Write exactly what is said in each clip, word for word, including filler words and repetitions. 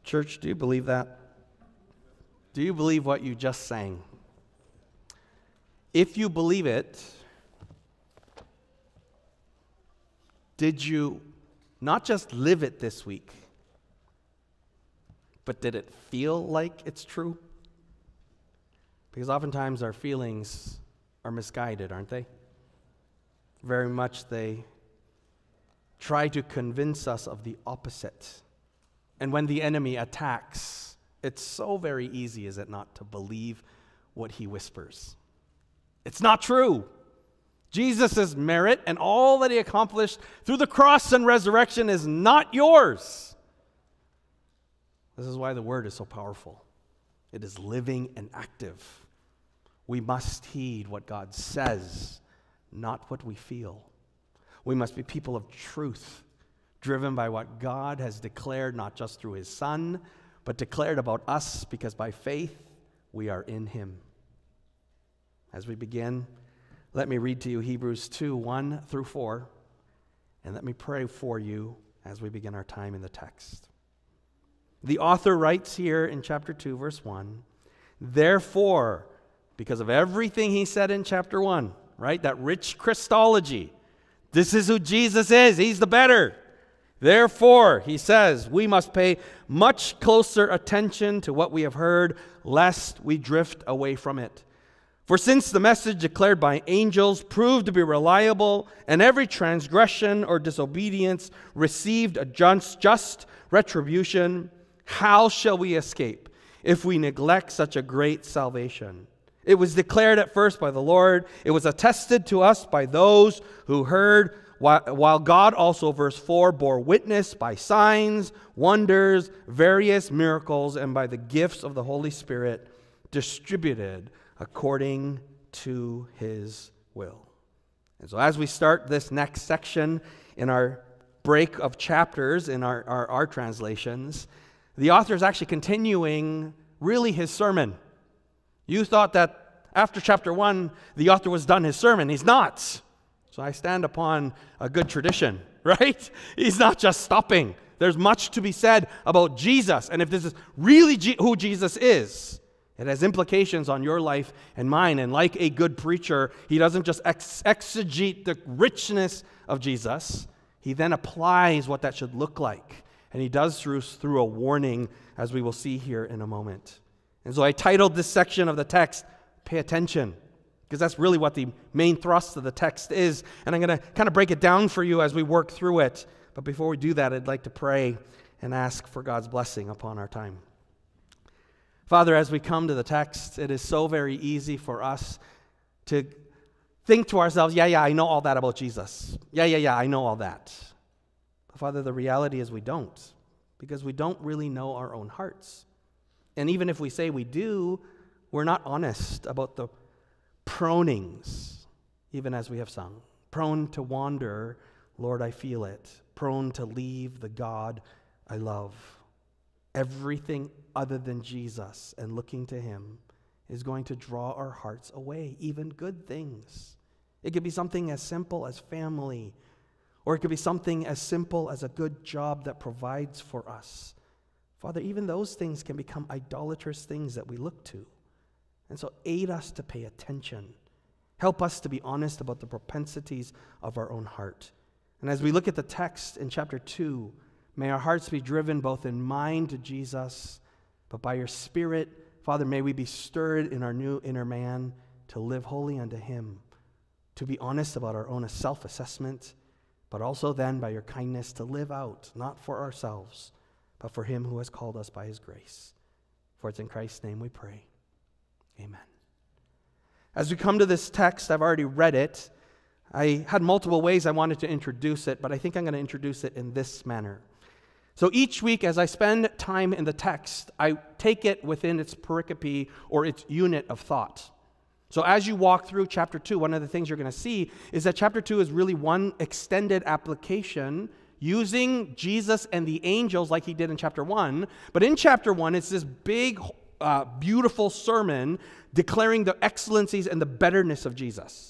Church, do you believe that? Do you believe what you just sang? If you believe it, did you not just live it this week, but did it feel like it's true? Because oftentimes our feelings are misguided, aren't they? Very much they try to convince us of the opposite. And when the enemy attacks, it's so very easy, is it not, to believe what he whispers. It's not true. Jesus' merit and all that he accomplished through the cross and resurrection is not yours. This is why the word is so powerful. It is living and active. We must heed what God says, not what we feel. We must be people of truth, driven by what God has declared, not just through his Son, but declared about us, because by faith we are in him. As we begin, let me read to you Hebrews two, one through four, and let me pray for you as we begin our time in the text. The author writes here in chapter two, verse one, therefore, because of everything he said in chapter one, right, that rich Christology, this is who Jesus is, he's the better. Therefore, he says, we must pay much closer attention to what we have heard, lest we drift away from it. For since the message declared by angels proved to be reliable, and every transgression or disobedience received a just, just retribution, how shall we escape if we neglect such a great salvation? It was declared at first by the Lord. It was attested to us by those who heard, while God also, verse four, bore witness by signs, wonders, various miracles, and by the gifts of the Holy Spirit distributed according to his will. And so as we start this next section in our break of chapters in our, our, our translations, the author is actually continuing really his sermon. You thought that after chapter one, the author was done his sermon. He's not. So I stand upon a good tradition, right? He's not just stopping. There's much to be said about Jesus. And if this is really G- who Jesus is, it has implications on your life and mine. And like a good preacher, he doesn't just ex- exegete the richness of Jesus. He then applies what that should look like. And he does through, through a warning, as we will see here in a moment. And so I titled this section of the text, Pay Attention, because that's really what the main thrust of the text is. And I'm going to kind of break it down for you as we work through it. But before we do that, I'd like to pray and ask for God's blessing upon our time. Father, as we come to the text, it is so very easy for us to think to ourselves, yeah, yeah, I know all that about Jesus. Yeah, yeah, yeah, I know all that. But Father, the reality is we don't, because we don't really know our own hearts. And even if we say we do, we're not honest about the pronings, even as we have sung. Prone to wander, Lord, I feel it. Prone to leave the God I love. Everything other than Jesus and looking to him is going to draw our hearts away, even good things. It could be something as simple as family, or it could be something as simple as a good job that provides for us. Father, even those things can become idolatrous things that we look to. And so aid us to pay attention. Help us to be honest about the propensities of our own heart. And as we look at the text in chapter two, may our hearts be driven both in mind to Jesus, but by your Spirit, Father, may we be stirred in our new inner man to live wholly unto him, to be honest about our own self-assessment, but also then by your kindness to live out, not for ourselves, but for him who has called us by his grace. For it's in Christ's name we pray. Amen. As we come to this text, I've already read it. I had multiple ways I wanted to introduce it, but I think I'm going to introduce it in this manner. So each week as I spend time in the text, I take it within its pericope or its unit of thought. So as you walk through chapter two, one of the things you're going to see is that chapter two is really one extended application using Jesus and the angels like he did in chapter one. But in chapter one, it's this big, uh, beautiful sermon declaring the excellencies and the betterness of Jesus.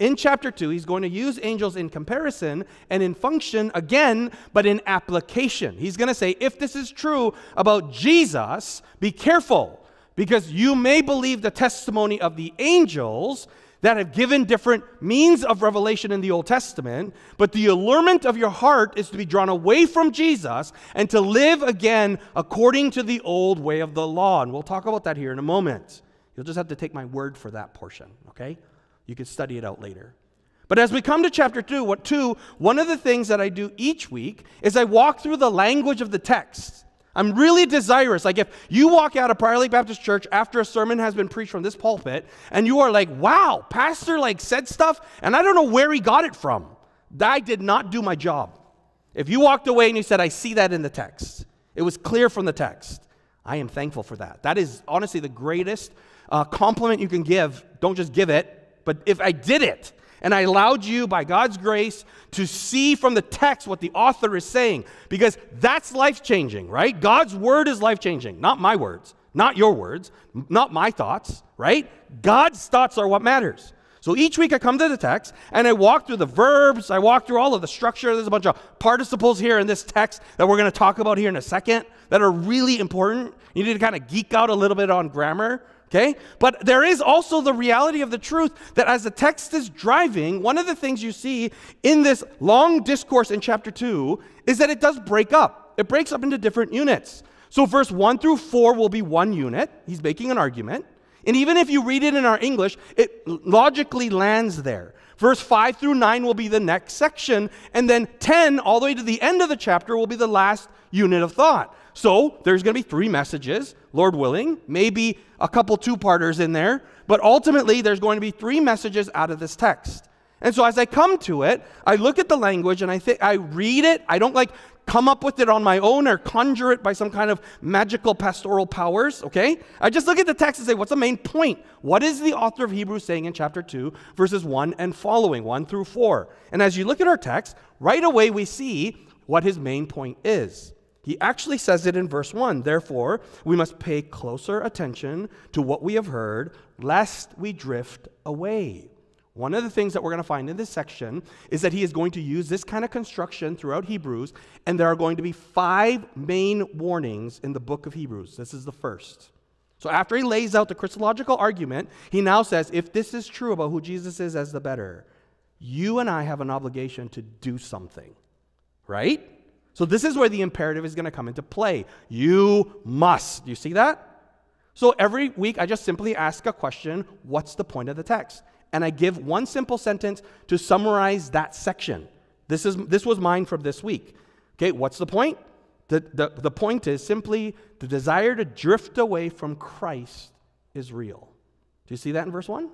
in chapter two, he's going to use angels in comparison and in function again, but in application. He's going to say, if this is true about Jesus, be careful, because you may believe the testimony of the angels that have given different means of revelation in the Old Testament, but the allurement of your heart is to be drawn away from Jesus and to live again according to the old way of the law. And we'll talk about that here in a moment. You'll just have to take my word for that portion, okay? You can study it out later. But as we come to chapter two, what two, one of the things that I do each week is I walk through the language of the text. I'm really desirous. Like if you walk out of Prior Lake Baptist Church after a sermon has been preached from this pulpit, and you are like, wow, pastor like said stuff, and I don't know where he got it from. I did not do my job. If you walked away and you said, I see that in the text, it was clear from the text, I am thankful for that. That is honestly the greatest uh, compliment you can give. Don't just give it. But if I did it, and I allowed you, by God's grace, to see from the text what the author is saying, because that's life-changing, right? God's word is life-changing, not my words, not your words, not my thoughts, right? God's thoughts are what matters. So each week I come to the text, and I walk through the verbs, I walk through all of the structure. There's a bunch of participles here in this text that we're going to talk about here in a second that are really important. You need to kind of geek out a little bit on grammar. Okay? But there is also the reality of the truth that as the text is driving, one of the things you see in this long discourse in chapter two is that it does break up. It breaks up into different units. So verse one through four will be one unit. He's making an argument. And even if you read it in our English, it logically lands there. Verse five through nine will be the next section. And then ten, all the way to the end of the chapter, will be the last unit of thought. So there's going to be three messages, Lord willing, maybe a couple two-parters in there, but ultimately there's going to be three messages out of this text. And so as I come to it, I look at the language and I think I read it. I don't like come up with it on my own or conjure it by some kind of magical pastoral powers, okay? I just look at the text and say, what's the main point? What is the author of Hebrews saying in chapter two, verses one and following, one through four? And as you look at our text, right away we see what his main point is. He actually says it in verse one. Therefore, we must pay closer attention to what we have heard, lest we drift away. One of the things that we're going to find in this section is that he is going to use this kind of construction throughout Hebrews, and there are going to be five main warnings in the book of Hebrews. This is the first. So after he lays out the Christological argument, he now says, if this is true about who Jesus is as the better, you and I have an obligation to do something, right? So this is where the imperative is going to come into play. You must. Do you see that? So every week I just simply ask a question, what's the point of the text? And I give one simple sentence to summarize that section. This is this was mine from this week. Okay, what's the point? The, the, the point is simply the desire to drift away from Christ is real. Do you see that in verse one?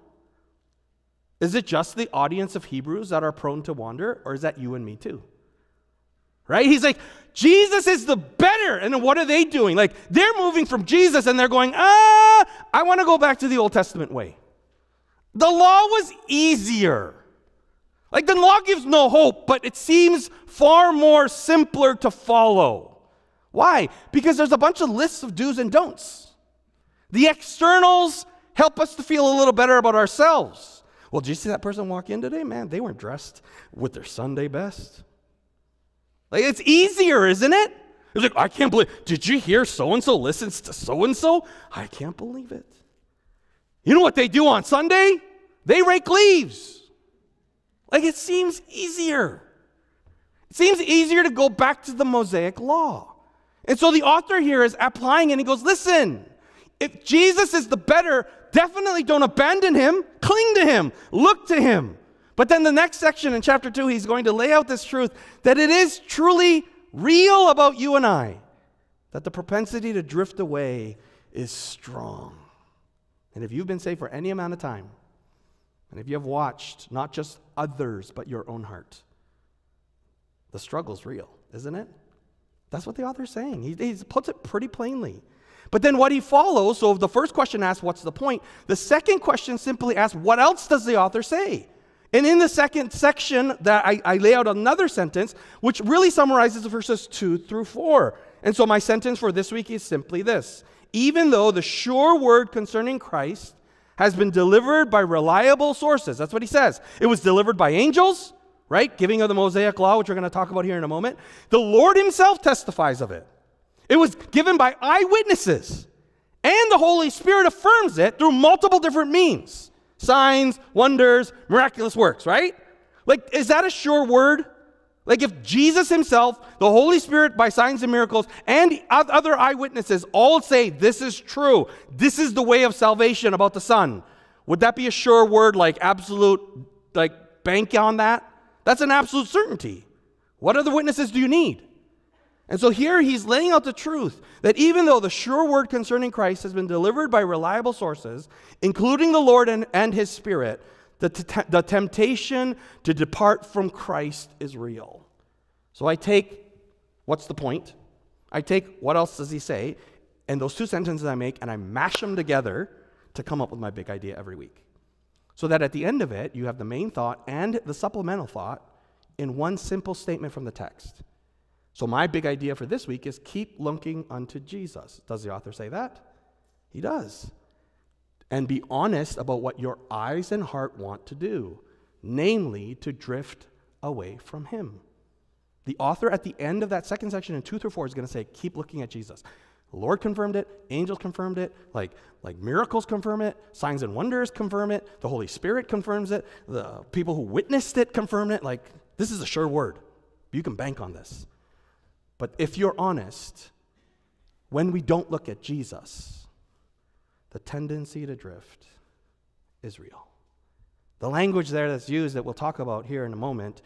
Is it just the audience of Hebrews that are prone to wander, or is that you and me too? Right? He's like, Jesus is the better. And what are they doing? Like, they're moving from Jesus and they're going, ah, I want to go back to the Old Testament way. The law was easier. Like, the law gives no hope, but it seems far more simpler to follow. Why? Because there's a bunch of lists of do's and don'ts. The externals help us to feel a little better about ourselves. Well, did you see that person walk in today? Man, they weren't dressed with their Sunday best. Like, it's easier, isn't it? It's like, I can't believe, did you hear so-and-so listens to so-and-so? I can't believe it. You know what they do on Sunday? They rake leaves. Like, it seems easier. It seems easier to go back to the Mosaic law. And so the author here is applying, and he goes, listen, if Jesus is the better, definitely don't abandon him. Cling to him. Look to him. But then the next section in chapter two, he's going to lay out this truth that it is truly real about you and I, that the propensity to drift away is strong. And if you've been saved for any amount of time, and if you have watched not just others, but your own heart, the struggle's real, isn't it? That's what the author's saying. He, he puts it pretty plainly. But then what he follows, so the first question asks, what's the point? The second question simply asks, what else does the author say? And in the second section, that I, I lay out another sentence, which really summarizes verses two through four. And so my sentence for this week is simply this. Even though the sure word concerning Christ has been delivered by reliable sources. That's what he says. It was delivered by angels, right? Giving of the Mosaic law, which we're going to talk about here in a moment. The Lord himself testifies of it. It was given by eyewitnesses. And the Holy Spirit affirms it through multiple different means. Signs, wonders, miraculous works, right? Like, is that a sure word? Like if Jesus himself, the Holy Spirit by signs and miracles, and other eyewitnesses all say this is true, this is the way of salvation about the Son, would that be a sure word, like absolute, like bank on that? That's an absolute certainty. What other witnesses do you need? And so here he's laying out the truth that even though the sure word concerning Christ has been delivered by reliable sources, including the Lord and, and his Spirit, The, t- the temptation to depart from Christ is real. So I take, what's the point? I take, what else does he say? And those two sentences I make, and I mash them together to come up with my big idea every week. So that at the end of it, you have the main thought and the supplemental thought in one simple statement from the text. So my big idea for this week is keep looking unto Jesus. Does the author say that? He does. And be honest about what your eyes and heart want to do, namely to drift away from him. The author at the end of that second section in two through four is going to say, keep looking at Jesus. The Lord confirmed it, angels confirmed it, like, like miracles confirm it, signs and wonders confirm it, the Holy Spirit confirms it, the people who witnessed it confirm it. Like, this is a sure word. You can bank on this. But if you're honest, when we don't look at Jesus, the tendency to drift is real. The language there that's used that we'll talk about here in a moment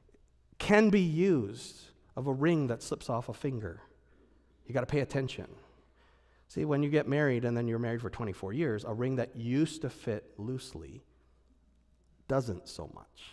can be used of a ring that slips off a finger. You got to pay attention. See, when you get married and then you're married for twenty-four years, a ring that used to fit loosely doesn't so much.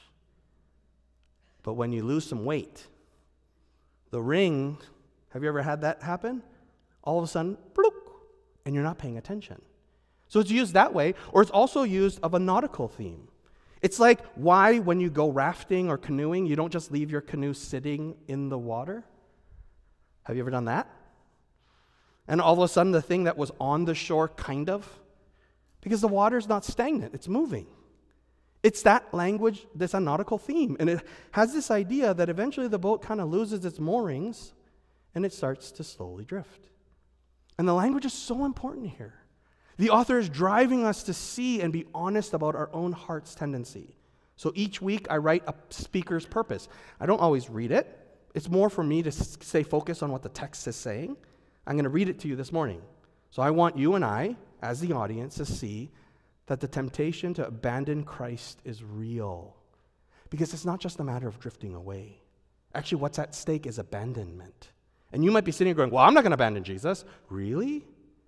But when you lose some weight, the ring, have you ever had that happen? All of a sudden, bloop, and you're not paying attention. So it's used that way, or it's also used of a nautical theme. It's like why when you go rafting or canoeing, you don't just leave your canoe sitting in the water. Have you ever done that? And all of a sudden the thing that was on the shore kind of, because the water's not stagnant, it's moving. It's that language, this a nautical theme, and it has this idea that eventually the boat kind of loses its moorings and it starts to slowly drift. And the language is so important here. The author is driving us to see and be honest about our own heart's tendency. So each week I write a speaker's purpose. I don't always read it. It's more for me to stay focused on what the text is saying. I'm going to read it to you this morning. So I want you and I, as the audience, to see that the temptation to abandon Christ is real. Because it's not just a matter of drifting away. Actually, what's at stake is abandonment. And you might be sitting here going, well, I'm not going to abandon Jesus. Really?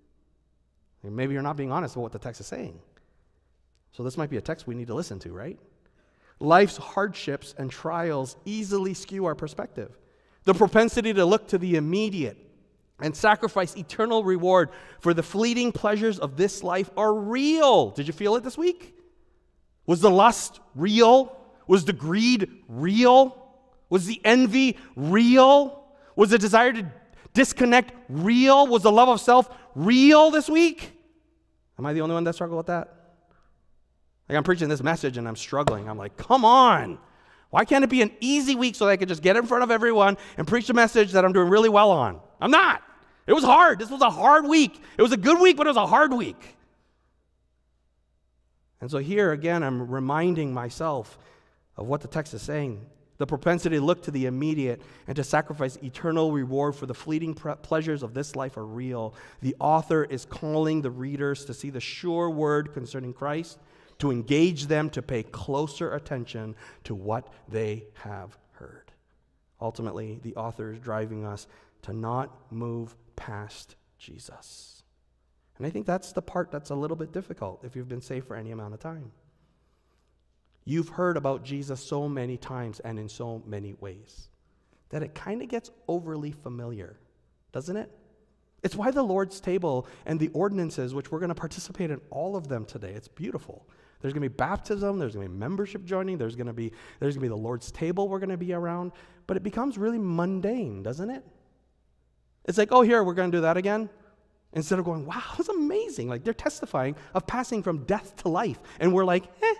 Maybe you're not being honest about what the text is saying. So this might be a text we need to listen to, right? Life's hardships and trials easily skew our perspective. The propensity to look to the immediate and sacrifice eternal reward for the fleeting pleasures of this life are real. Did you feel it this week? Was the lust real? Was the greed real? Was the envy real? Was the desire to disconnect real? Was the love of self real this week? Am I the only one that struggled with that? Like I'm preaching this message and I'm struggling. I'm like, come on. Why can't it be an easy week so that I could just get in front of everyone and preach a message that I'm doing really well on? I'm not. It was hard. This was a hard week. It was a good week, but it was a hard week. And so here again, I'm reminding myself of what the text is saying. The propensity to look to the immediate and to sacrifice eternal reward for the fleeting pre- pleasures of this life are real. The author is calling the readers to see the sure word concerning Christ, to engage them to pay closer attention to what they have heard. Ultimately, the author is driving us to not move past Jesus. And I think that's the part that's a little bit difficult if you've been saved for any amount of time. You've heard about Jesus so many times and in so many ways that it kind of gets overly familiar, doesn't it? It's why the Lord's table and the ordinances, which we're going to participate in all of them today, it's beautiful. There's going to be baptism, there's going to be membership joining, there's going to be there's going to be the Lord's table we're going to be around, but it becomes really mundane, doesn't it? It's like, oh, here, we're going to do that again. Instead of going, wow, it's amazing. Like they're testifying of passing from death to life. And we're like, eh.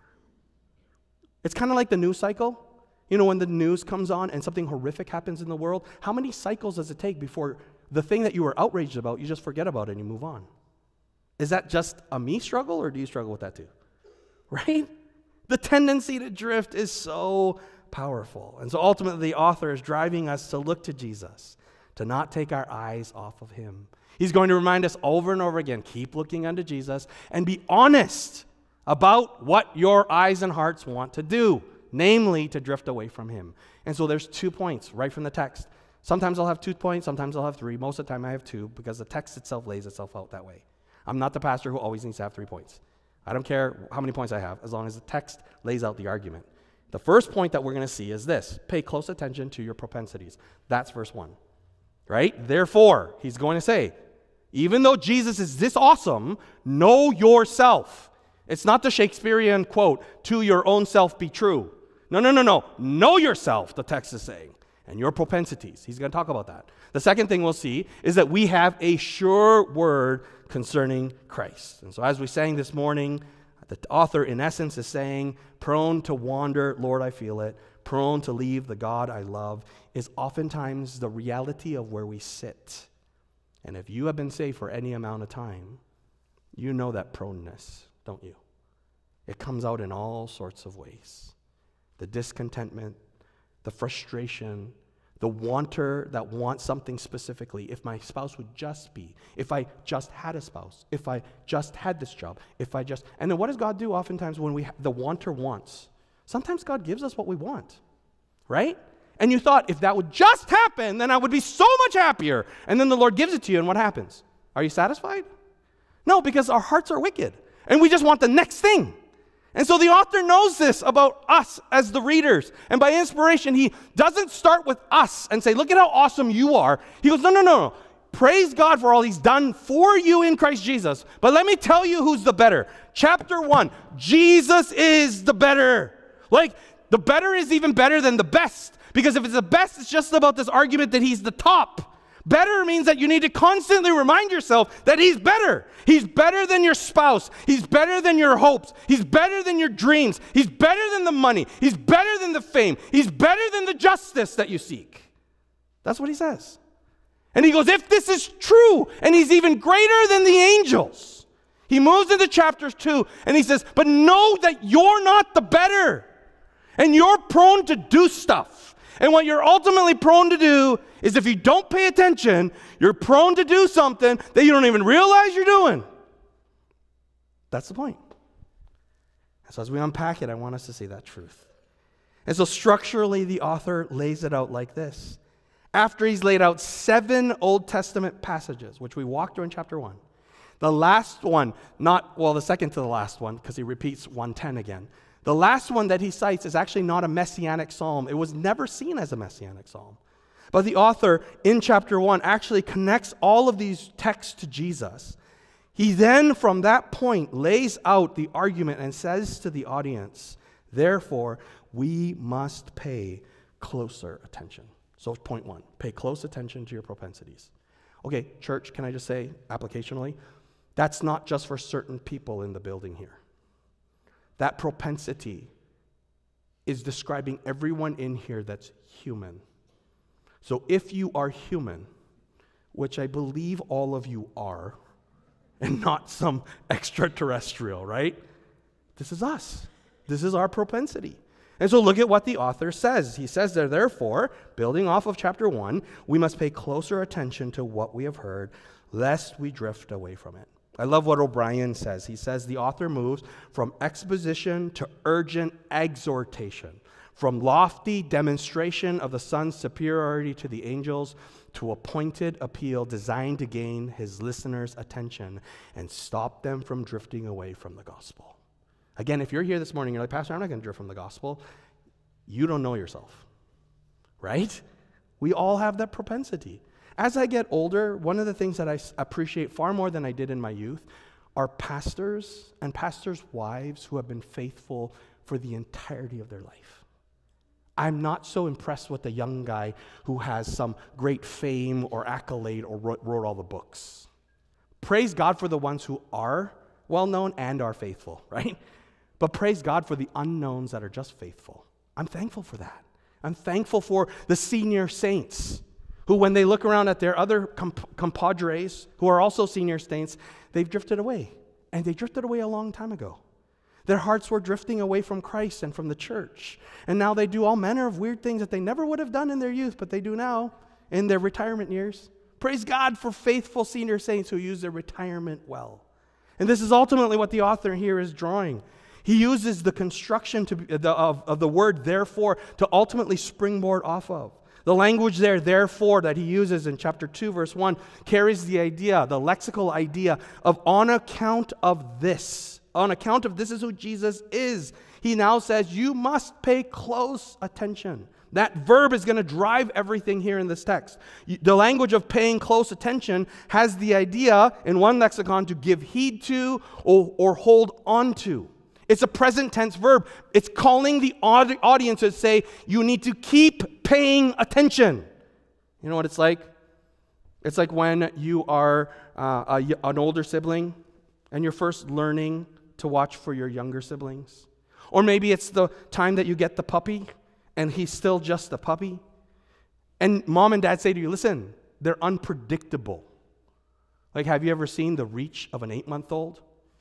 It's kind of like the news cycle. You know, when the news comes on and something horrific happens in the world, how many cycles does it take before the thing that you were outraged about, you just forget about it and you move on? Is that just a me struggle, or do you struggle with that too? Right? The tendency to drift is so powerful. And so ultimately the author is driving us to look to Jesus, to not take our eyes off of him. He's going to remind us over and over again, keep looking unto Jesus and be honest about what your eyes and hearts want to do, namely to drift away from him. And so there's two points right from the text. Sometimes I'll have two points, sometimes I'll have three. Most of the time I have two because the text itself lays itself out that way. I'm not the pastor who always needs to have three points. I don't care how many points I have as long as the text lays out the argument. The first point that we're going to see is this: pay close attention to your propensities. That's verse one, right? Therefore, he's going to say, even though Jesus is this awesome, know yourself. It's not the Shakespearean quote, to your own self be true. No, no, no, no. Know yourself, the text is saying, and your propensities. He's going to talk about that. The second thing we'll see is that we have a sure word concerning Christ. And so as we sang this morning, the author in essence is saying, prone to wander, Lord, I feel it, prone to leave the God I love, is oftentimes the reality of where we sit. And if you have been saved for any amount of time, you know that proneness, don't you? It comes out in all sorts of ways. The discontentment, the frustration, the wanter that wants something specifically. If my spouse would just be, if I just had a spouse, if I just had this job, if I just, and then what does God do oftentimes when we, the wanter wants? Sometimes God gives us what we want, right? And you thought, if that would just happen, then I would be so much happier. And then the Lord gives it to you, and what happens? Are you satisfied? No, because our hearts are wicked, and we just want the next thing. And so the author knows this about us as the readers. And by inspiration, he doesn't start with us and say, look at how awesome you are. He goes, no, no, no, no. Praise God for all he's done for you in Christ Jesus. But let me tell you who's the better. Chapter one, Jesus is the better. Like, the better is even better than the best. Because if it's the best, it's just about this argument that he's the top. Better means that you need to constantly remind yourself that he's better. He's better than your spouse. He's better than your hopes. He's better than your dreams. He's better than the money. He's better than the fame. He's better than the justice that you seek. That's what he says. And he goes, if this is true, and he's even greater than the angels, he moves into chapter two, and he says, but know that you're not the better. And you're prone to do stuff. And what you're ultimately prone to do is, if you don't pay attention, you're prone to do something that you don't even realize you're doing. That's the point. So as we unpack it, I want us to see that truth. And so structurally, the author lays it out like this. After he's laid out seven Old Testament passages, which we walked through in chapter one, the last one, not, well, the second to the last one, because he repeats one ten again. The last one that he cites is actually not a messianic psalm. It was never seen as a messianic psalm. But the author in chapter one actually connects all of these texts to Jesus. He then, from that point, lays out the argument and says to the audience, therefore, we must pay closer attention. So point one, pay close attention to your propensities. Okay, church, can I just say, applicationally, that's not just for certain people in the building here. That propensity is describing everyone in here that's human. So if you are human, which I believe all of you are, and not some extraterrestrial, right? This is us. This is our propensity. And so look at what the author says. He says there, therefore, building off of chapter one, we must pay closer attention to what we have heard, lest we drift away from it. I love what O'Brien says. He says the author moves from exposition to urgent exhortation, from lofty demonstration of the Son's superiority to the angels to a pointed appeal designed to gain his listeners' attention and stop them from drifting away from the gospel. Again, if you're here this morning, you're like, Pastor, I'm not going to drift from the gospel. You don't know yourself, right? We all have that propensity. As I get older, one of the things that I appreciate far more than I did in my youth are pastors and pastors' wives who have been faithful for the entirety of their life. I'm not so impressed with the young guy who has some great fame or accolade or wrote, wrote all the books. Praise God for the ones who are well-known and are faithful, right? But praise God for the unknowns that are just faithful. I'm thankful for that. I'm thankful for the senior saints who, when they look around at their other comp- compadres who are also senior saints, they've drifted away. And they drifted away a long time ago. Their hearts were drifting away from Christ and from the church. And now they do all manner of weird things that they never would have done in their youth, but they do now in their retirement years. Praise God for faithful senior saints who use their retirement well. And this is ultimately what the author here is drawing. He uses the construction to, the, of, of the word therefore to ultimately springboard off of. The language there, therefore, that he uses in chapter two, verse one, carries the idea, the lexical idea of on account of this. On account of this is who Jesus is. He now says you must pay close attention. That verb is going to drive everything here in this text. The language of paying close attention has the idea in one lexicon to give heed to or, or hold on to. It's a present tense verb. It's calling the audience to say, you need to keep paying attention. You know what it's like? It's like when you are uh, a, an older sibling and you're first learning to watch for your younger siblings. Or maybe it's the time that you get the puppy and he's still just a puppy. And mom and dad say to you, listen, they're unpredictable. Like, have you ever seen the reach of an eight-month-old?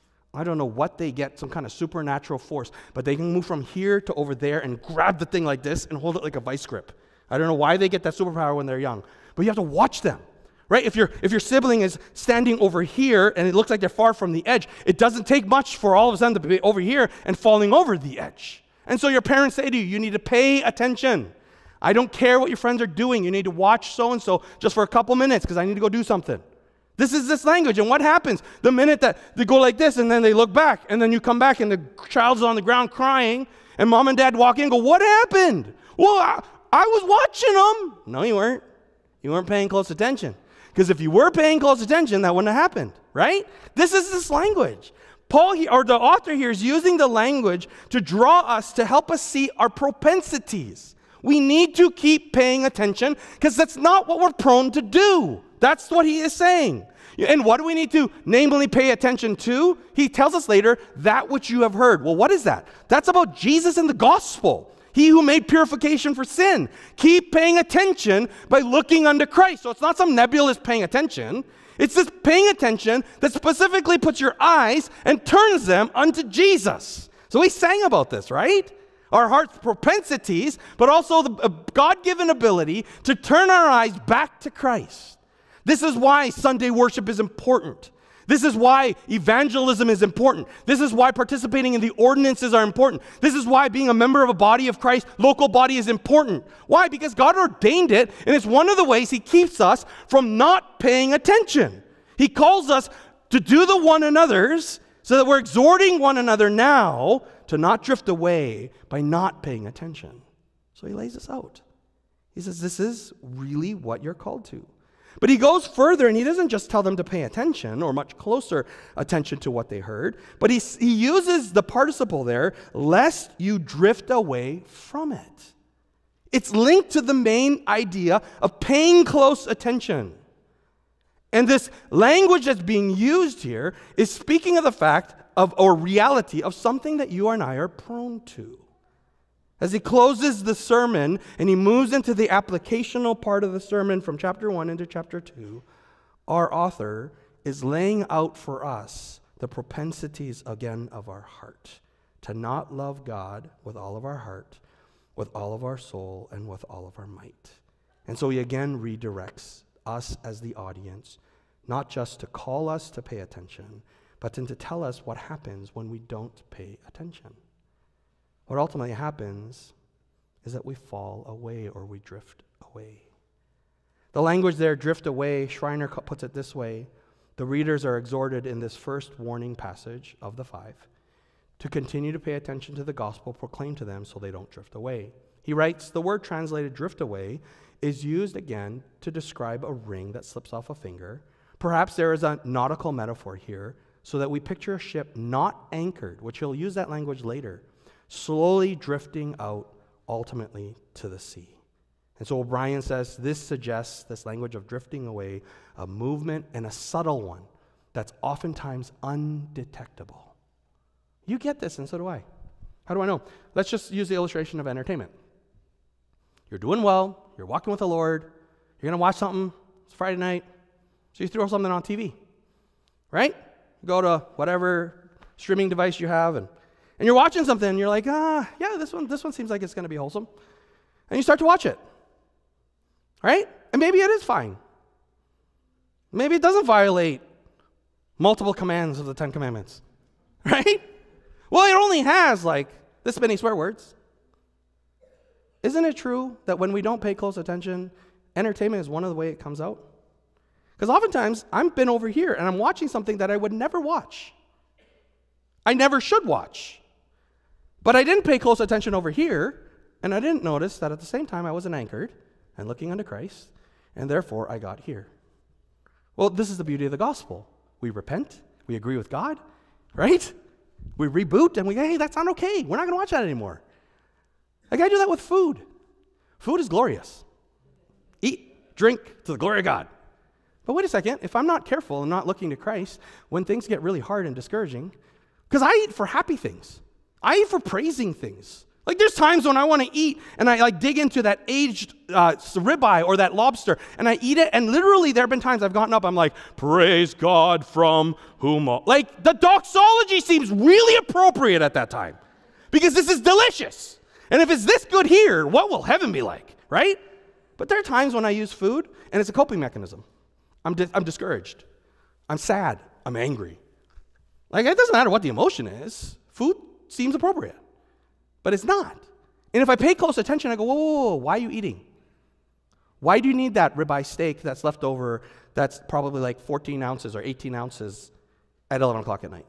I don't know what they get, some kind of supernatural force, but they can move from here to over there and grab the thing like this and hold it like a vice grip. I don't know why they get that superpower when they're young, but you have to watch them, right? If, your if your sibling is standing over here and it looks like they're far from the edge, it doesn't take much for all of a sudden to be over here and falling over the edge. And so your parents say to you, you need to pay attention. I don't care what your friends are doing. You need to watch so-and-so just for a couple minutes because I need to go do something. This is this language, and what happens? The minute that they go like this, and then they look back, and then you come back, and the child's on the ground crying, and mom and dad walk in and go, what happened? Well, I, I was watching them. No, you weren't. You weren't paying close attention. Because if you were paying close attention, that wouldn't have happened, right? This is this language. Paul, or the author here, is using the language to draw us, to help us see our propensities. We need to keep paying attention, because that's not what we're prone to do. That's what he is saying. And what do we need to namely pay attention to? He tells us later, that which you have heard. Well, what is that? That's about Jesus and the gospel. He who made purification for sin. Keep paying attention by looking unto Christ. So it's not some nebulous paying attention. It's this paying attention that specifically puts your eyes and turns them unto Jesus. So we sang about this, right? Our heart's propensities, but also the God-given ability to turn our eyes back to Christ. This is why Sunday worship is important. This is why evangelism is important. This is why participating in the ordinances are important. This is why being a member of a body of Christ, local body, is important. Why? Because God ordained it, and it's one of the ways he keeps us from not paying attention. He calls us to do the one another's so that we're exhorting one another now to not drift away by not paying attention. So he lays this out. He says, this is really what you're called to. But he goes further, and he doesn't just tell them to pay attention or much closer attention to what they heard, but he, he uses the participle there, lest you drift away from it. It's linked to the main idea of paying close attention. And this language that's being used here is speaking of the fact of, or reality of something that you and I are prone to. As he closes the sermon and he moves into the applicational part of the sermon from chapter one into chapter two, our author is laying out for us the propensities again of our heart to not love God with all of our heart, with all of our soul, and with all of our might. And so he again redirects us as the audience, not just to call us to pay attention, but then to tell us what happens when we don't pay attention. What ultimately happens is that we fall away or we drift away. The language there, drift away, Schreiner puts it this way. The readers are exhorted in this first warning passage of the five to continue to pay attention to the gospel proclaimed to them so they don't drift away. He writes, the word translated drift away is used again to describe a ring that slips off a finger. Perhaps there is a nautical metaphor here so that we picture a ship not anchored, which he'll use that language later, slowly drifting out ultimately to the sea. And so O'Brien says this suggests this language of drifting away, a movement and a subtle one that's oftentimes undetectable. You get this, and so do I. How do I know? Let's just use the illustration of entertainment. You're doing well, you're walking with the Lord, you're going to watch something, it's Friday night, so you throw something on T V, right? You go to whatever streaming device you have, and, and you're watching something, and you're like, ah, yeah, this one, this one seems like it's going to be wholesome. And you start to watch it, right? And maybe it is fine. Maybe it doesn't violate multiple commands of the Ten Commandments, right? Well, it only has, like, this many swear words. Isn't it true that when we don't pay close attention, entertainment is one of the way it comes out? Because oftentimes, I've been over here, and I'm watching something that I would never watch. I never should watch. But I didn't pay close attention over here, and I didn't notice that at the same time I wasn't anchored and looking unto Christ, and therefore I got here. Well, this is the beauty of the gospel. We repent, we agree with God, right? We reboot, and we go, hey, that's not okay. We're not going to watch that anymore. Like, I do that with food. Food is glorious. Eat, drink to the glory of God. But wait a second, if I'm not careful and not looking to Christ, when things get really hard and discouraging, because I eat for happy things. I eat for praising things. Like, there's times when I want to eat and I like dig into that aged uh, ribeye or that lobster and I eat it, and literally there have been times I've gotten up, I'm like, praise God from whom all. Like, the doxology seems really appropriate at that time because this is delicious. And if it's this good here, what will heaven be like, right? But there are times when I use food and it's a coping mechanism. I'm, di- I'm discouraged. I'm sad. I'm angry. Like, it doesn't matter what the emotion is. Food seems appropriate. But it's not. And if I pay close attention, I go, whoa, whoa, whoa, why are you eating? Why do you need that ribeye steak that's left over that's probably like fourteen ounces or eighteen ounces at eleven o'clock at night?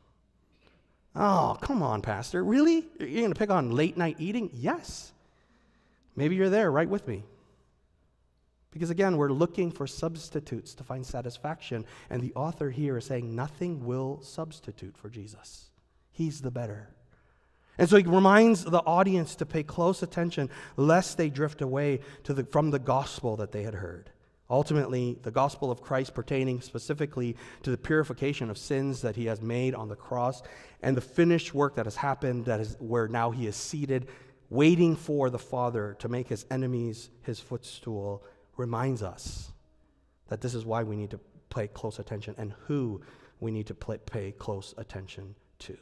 Oh, come on, Pastor. Really? You're going to pick on late night eating? Yes. Maybe you're there right with me. Because again, we're looking for substitutes to find satisfaction. And the author here is saying nothing will substitute for Jesus. He's the better. And so he reminds the audience to pay close attention lest they drift away to the, from the gospel that they had heard. Ultimately, the gospel of Christ pertaining specifically to the purification of sins that he has made on the cross and the finished work that has happened, that is where now he is seated, waiting for the Father to make his enemies his footstool, reminds us that this is why we need to pay close attention and who we need to play, pay close attention to.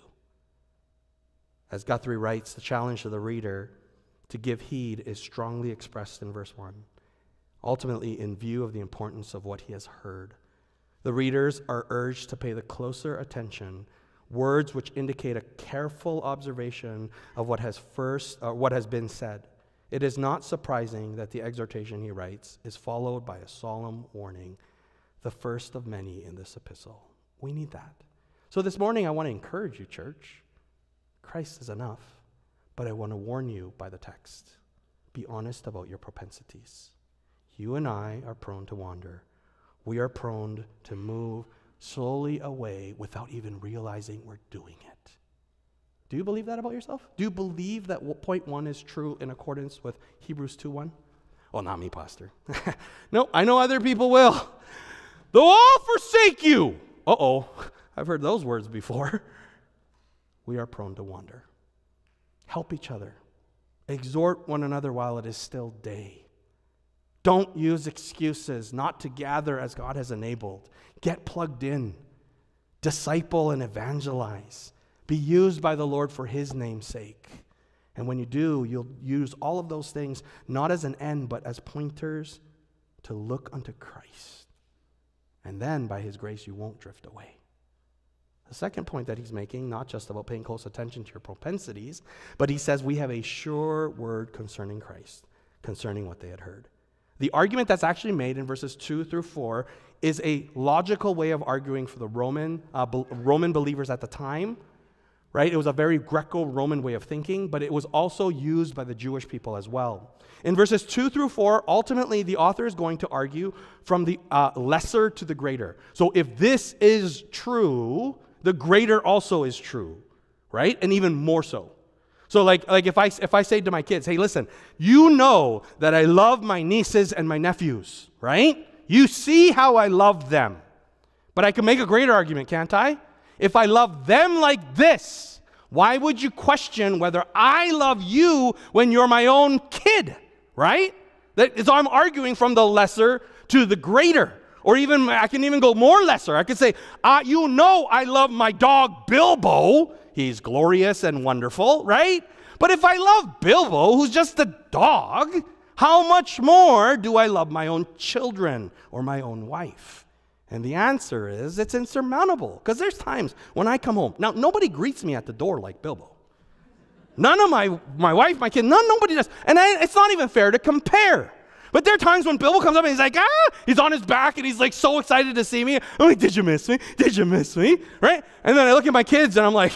As Guthrie writes, the challenge to the reader to give heed is strongly expressed in verse one, ultimately in view of the importance of what he has heard. The readers are urged to pay the closer attention, words which indicate a careful observation of what has first, uh, what has been said. It is not surprising that the exhortation he writes is followed by a solemn warning, the first of many in this epistle. We need that. So this morning I want to encourage you, church. Christ is enough, but I want to warn you by the text. Be honest about your propensities. You and I are prone to wander. We are prone to move slowly away without even realizing we're doing it. Do you believe that about yourself? Do you believe that point one is true in accordance with Hebrews two one? Well, not me, Pastor. No, I know other people will. They'll all forsake you. Uh-oh, I've heard those words before. We are prone to wander. Help each other. Exhort one another while it is still day. Don't use excuses not to gather as God has enabled. Get plugged in. Disciple and evangelize. Be used by the Lord for his name's sake. And when you do, you'll use all of those things not as an end, but as pointers to look unto Christ. And then, by his grace, you won't drift away. The second point that he's making, not just about paying close attention to your propensities, but he says we have a sure word concerning Christ, concerning what they had heard. The argument that's actually made in verses two through four is a logical way of arguing for the Roman, uh, be- Roman believers at the time, right? It was a very Greco-Roman way of thinking, but it was also used by the Jewish people as well. In verses two through four, ultimately the author is going to argue from the uh, lesser to the greater. So if this is true, the greater also is true, right? And even more so. So like, like if I if I say to my kids, hey, listen, you know that I love my nieces and my nephews, right? You see how I love them. But I can make a greater argument, can't I? If I love them like this, why would you question whether I love you when you're my own kid, right? That is, I'm arguing from the lesser to the greater. Or even, I can even go more lesser. I could say, uh, you know I love my dog Bilbo. He's glorious and wonderful, right? But if I love Bilbo, who's just a dog, how much more do I love my own children or my own wife? And the answer is, it's insurmountable. Because there's times when I come home. Now, nobody greets me at the door like Bilbo. None of my, my wife, my kid, none, nobody does. And I, it's not even fair to compare. But there are times when Bilbo comes up and he's like, ah, he's on his back and he's like so excited to see me. I'm like, did you miss me? Did you miss me? Right? And then I look at my kids and I'm like,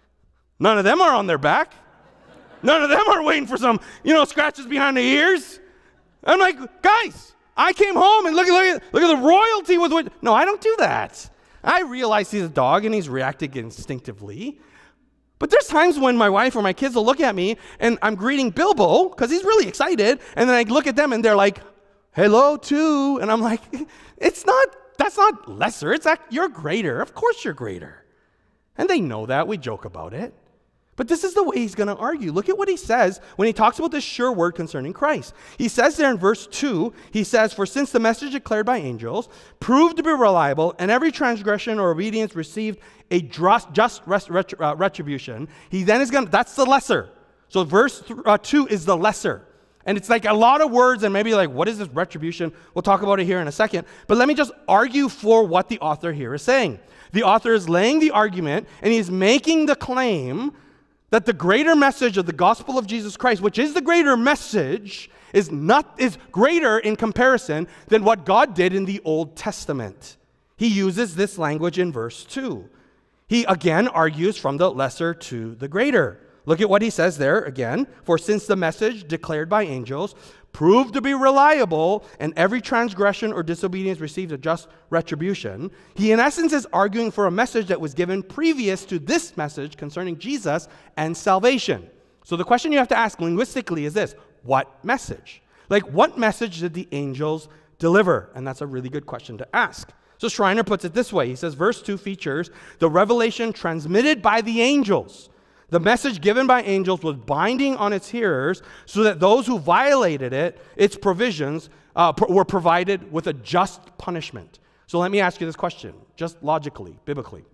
none of them are on their back. None of them are waiting for some, you know, scratches behind the ears. I'm like, guys, I came home and look at, look at, look at the royalty with which. No, I don't do that. I realize he's a dog and he's reacting instinctively. But there's times when my wife or my kids will look at me and I'm greeting Bilbo because he's really excited. And then I look at them and they're like, hello too. And I'm like, it's not, that's not lesser. It's that you're greater. Of course you're greater. And they know that. We joke about it. But this is the way he's going to argue. Look at what he says when he talks about this sure word concerning Christ. He says there in verse two, he says, for since the message declared by angels proved to be reliable, and every transgression or obedience received a just, just rest, ret, uh, retribution, he then is going to, that's the lesser. So verse th- uh, two is the lesser. And it's like a lot of words, and maybe like, what is this retribution? We'll talk about it here in a second. But let me just argue for what the author here is saying. The author is laying the argument, and he's making the claim that the greater message of the gospel of Jesus Christ, which is the greater message, is not is greater in comparison than what God did in the Old Testament. He uses this language in verse two. He again argues from the lesser to the greater. Look at what he says there again. For since the message declared by angels proved to be reliable, and every transgression or disobedience received a just retribution, he in essence is arguing for a message that was given previous to this message concerning Jesus and salvation. So the question you have to ask linguistically is this: what message? Like, what message did the angels deliver? And that's a really good question to ask. So Schreiner puts it this way. He says, verse two features the revelation transmitted by the angels. The message given by angels was binding on its hearers so that those who violated it, its provisions, uh, pro- were provided with a just punishment. So let me ask you this question, just logically, biblically.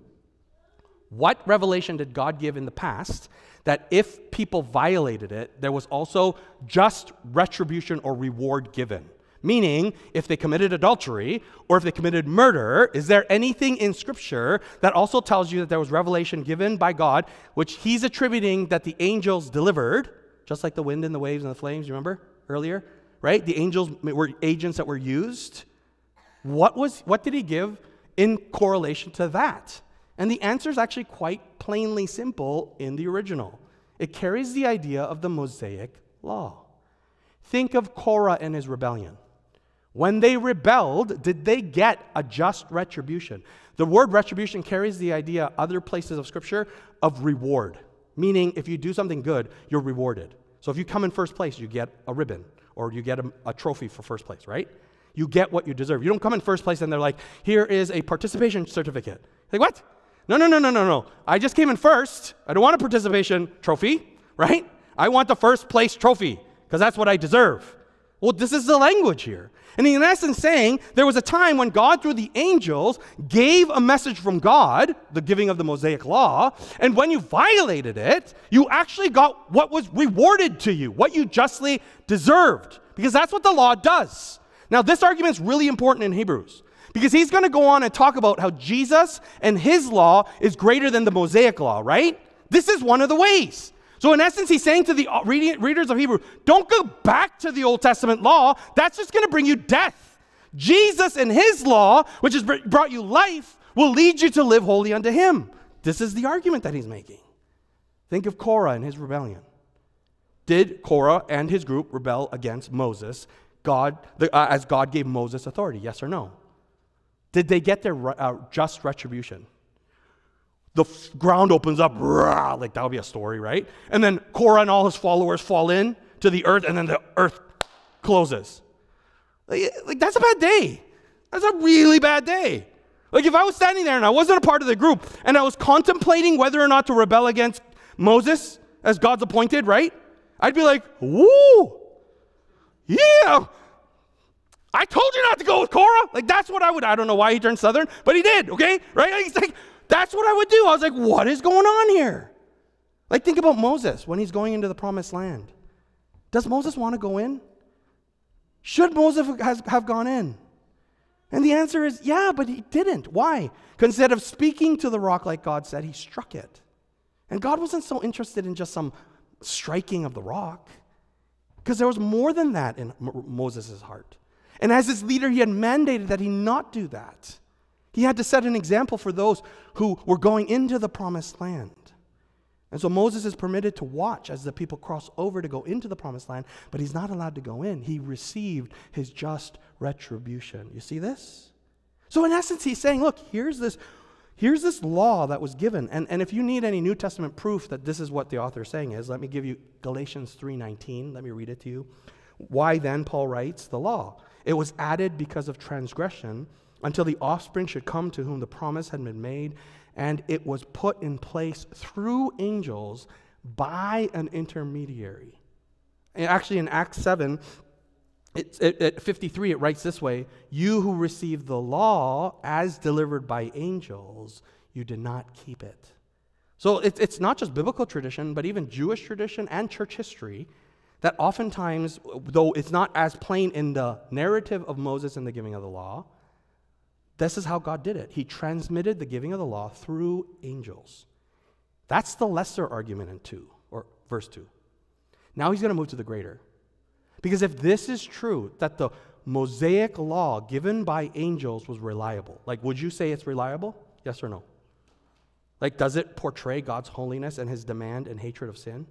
What revelation did God give in the past that if people violated it, there was also just retribution or reward given? Meaning, if they committed adultery or if they committed murder, is there anything in Scripture that also tells you that there was revelation given by God, which he's attributing that the angels delivered, just like the wind and the waves and the flames, you remember earlier? Right? The angels were agents that were used. What was, what did he give in correlation to that? And the answer is actually quite plainly simple in the original. It carries the idea of the Mosaic law. Think of Korah and his rebellion. When they rebelled, did they get a just retribution? The word retribution carries the idea, other places of Scripture, of reward. Meaning, if you do something good, you're rewarded. So if you come in first place, you get a ribbon, or you get a, a trophy for first place, right? You get what you deserve. You don't come in first place and they're like, here is a participation certificate. Like, what? No, no, no, no, no, no. I just came in first. I don't want a participation trophy, right? I want the first place trophy, because that's what I deserve. Well, this is the language here. And in essence saying, there was a time when God, through the angels, gave a message from God, the giving of the Mosaic law, and when you violated it, you actually got what was rewarded to you, what you justly deserved, because that's what the law does. Now, this argument is really important in Hebrews, because he's going to go on and talk about how Jesus and his law is greater than the Mosaic law, right? This is one of the ways. So in essence, he's saying to the readers of Hebrew, don't go back to the Old Testament law. That's just going to bring you death. Jesus and his law, which has brought you life, will lead you to live holy unto him. This is the argument that he's making. Think of Korah and his rebellion. Did Korah and his group rebel against Moses, God, the, uh, as God gave Moses authority? Yes or no? Did they get their uh, just retribution? The f- ground opens up, rah, like that would be a story, right? And then Korah and all his followers fall in to the earth, and then the earth closes. Like, like that's a bad day. That's a really bad day. Like if I was standing there and I wasn't a part of the group and I was contemplating whether or not to rebel against Moses as God's appointed, right? I'd be like, woo, yeah, I told you not to go with Korah. Like that's what I would, I don't know why he turned Southern, but he did, okay? Right? Like, it's like, that's what I would do. I was like, what is going on here? Like think about Moses when he's going into the promised land. Does Moses want to go in? Should Moses has, have gone in? And the answer is, yeah, but he didn't. Why? Because instead of speaking to the rock like God said, he struck it. And God wasn't so interested in just some striking of the rock, because there was more than that in M- Moses' heart. And as his leader, he had mandated that he not do that. He had to set an example for those who were going into the promised land. And so Moses is permitted to watch as the people cross over to go into the promised land, but he's not allowed to go in. He received his just retribution. You see this? So in essence, he's saying, look, here's this, here's this law that was given. And, and if you need any New Testament proof that this is what the author is saying is, let me give you Galatians three nineteen. Let me read it to you. Why then, Paul writes, the law? It was added because of transgression until the offspring should come to whom the promise had been made. And it was put in place through angels by an intermediary. And actually, in Acts seven, it, it, at fifty-three, it writes this way, you who received the law as delivered by angels, you did not keep it. So it, it's not just biblical tradition, but even Jewish tradition and church history that oftentimes, though it's not as plain in the narrative of Moses and the giving of the law, this is how God did it. He transmitted the giving of the law through angels. That's the lesser argument in two, or verse two. Now he's going to move to the greater. Because if this is true, that the Mosaic law given by angels was reliable, like would you say it's reliable? Yes or no? Like does it portray God's holiness and his demand and hatred of sin?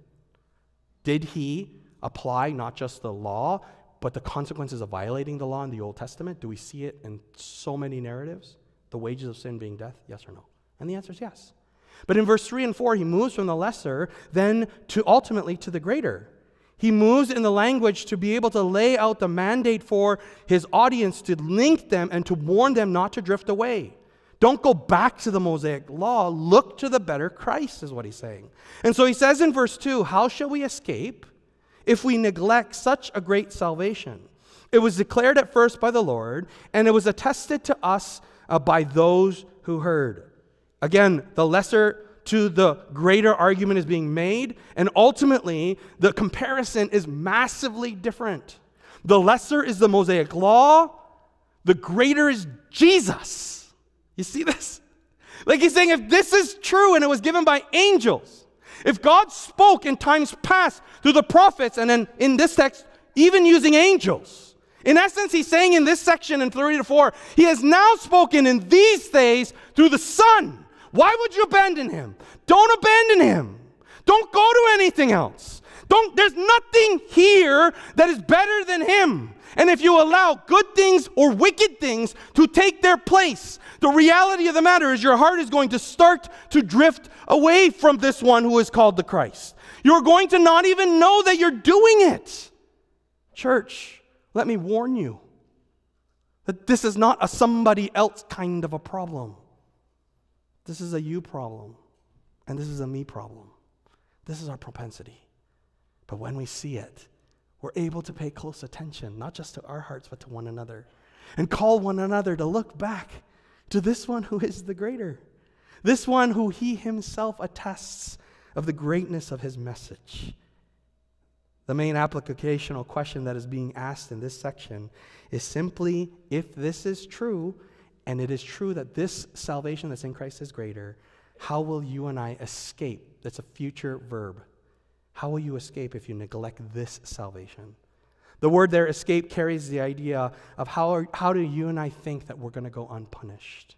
Did he apply not just the law, but the consequences of violating the law in the Old Testament? Do we see it in so many narratives? The wages of sin being death? Yes or no? And the answer is yes. But in verse three and four, he moves from the lesser then to ultimately to the greater. He moves in the language to be able to lay out the mandate for his audience to link them and to warn them not to drift away. Don't go back to the Mosaic law. Look to the better Christ, is what he's saying. And so he says in verse two, how shall we escape if we neglect such a great salvation? It was declared at first by the Lord, and it was attested to us uh, by those who heard. Again, the lesser to the greater argument is being made, and ultimately, the comparison is massively different. The lesser is the Mosaic law, the greater is Jesus. You see this? Like he's saying, if this is true and it was given by angels, if God spoke in times past through the prophets, and then in this text, even using angels, in essence, he's saying in this section in three to four, he has now spoken in these days through the Son. Why would you abandon him? Don't abandon him. Don't go to anything else. Don't, there's nothing here that is better than him. And if you allow good things or wicked things to take their place, the reality of the matter is your heart is going to start to drift away from this one who is called the Christ. You're going to not even know that you're doing it. Church, let me warn you that this is not a somebody else kind of a problem. This is a you problem, and this is a me problem. This is our propensity. But when we see it, we're able to pay close attention, not just to our hearts, but to one another, and call one another to look back to this one who is the greater, this one who he himself attests of the greatness of his message. The main applicational question that is being asked in this section is simply, if this is true, and it is true that this salvation that's in Christ is greater, how will you and I escape? That's a future verb. How will you escape if you neglect this salvation? The word there, escape, carries the idea of how, are, how do you and I think that we're going to go unpunished?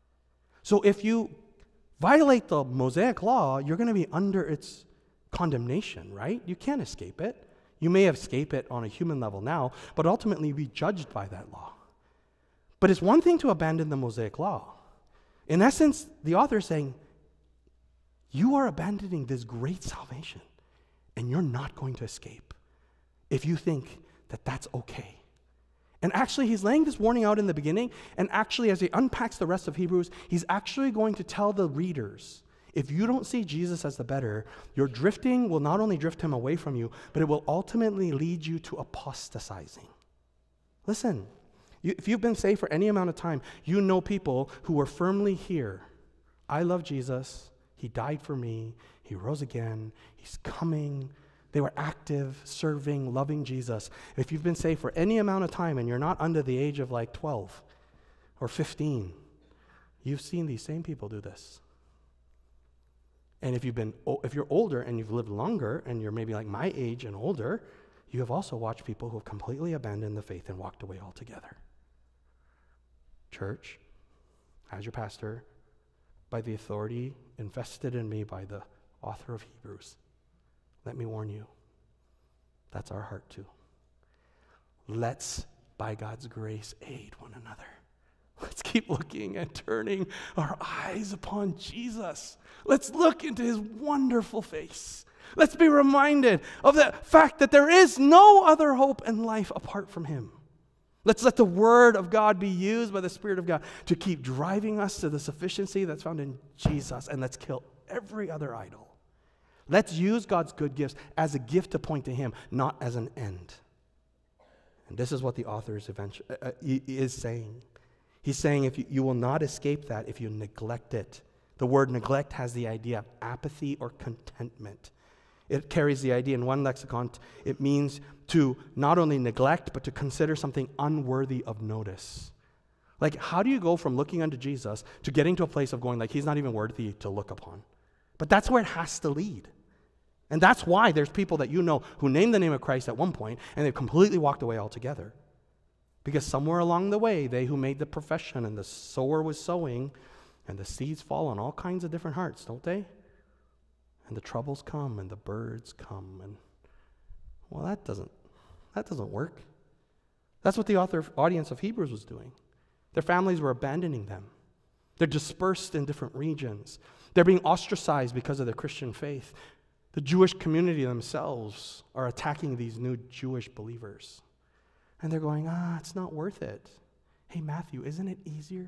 So if you violate the Mosaic law, you're going to be under its condemnation, right? You can't escape it. You may escape it on a human level now, but ultimately be judged by that law. But it's one thing to abandon the Mosaic law. In essence, the author is saying, you are abandoning this great salvation, and you're not going to escape if you think that that's okay. And actually, he's laying this warning out in the beginning, and actually, as he unpacks the rest of Hebrews, he's actually going to tell the readers, if you don't see Jesus as the better, your drifting will not only drift him away from you, but it will ultimately lead you to apostatizing. Listen, you, if you've been saved for any amount of time, you know people who are firmly here. I love Jesus. He died for me. He rose again. He's coming. They were active, serving, loving Jesus. If you've been saved for any amount of time and you're not under the age of like twelve or fifteen, you've seen these same people do this. And if you've been, if you're older and you've lived longer and you're maybe like my age and older, you have also watched people who have completely abandoned the faith and walked away altogether. Church, as your pastor, by the authority invested in me by the author of Hebrews, let me warn you, that's our heart too. Let's, by God's grace, aid one another. Let's keep looking and turning our eyes upon Jesus. Let's look into his wonderful face. Let's be reminded of the fact that there is no other hope in life apart from him. Let's let the word of God be used by the Spirit of God to keep driving us to the sufficiency that's found in Jesus, and let's kill every other idol. Let's use God's good gifts as a gift to point to him, not as an end. And this is what the author is, eventually, uh, is saying. He's saying if you, you will not escape that if you neglect it. The word neglect has the idea of apathy or contentment. It carries the idea in one lexicon, it means to not only neglect, but to consider something unworthy of notice. Like, how do you go from looking unto Jesus to getting to a place of going like, he's not even worthy to look upon? But that's where it has to lead. And that's why there's people that you know who named the name of Christ at one point, and they've completely walked away altogether. Because somewhere along the way, they who made the profession and the sower was sowing, and the seeds fall on all kinds of different hearts, don't they? And the troubles come, and the birds come, and well, that doesn't, that doesn't work. That's what the author, audience of Hebrews was doing. Their families were abandoning them. They're dispersed in different regions. They're being ostracized because of their Christian faith. The Jewish community themselves are attacking these new Jewish believers. And they're going, ah, it's not worth it. Hey, Matthew, isn't it easier?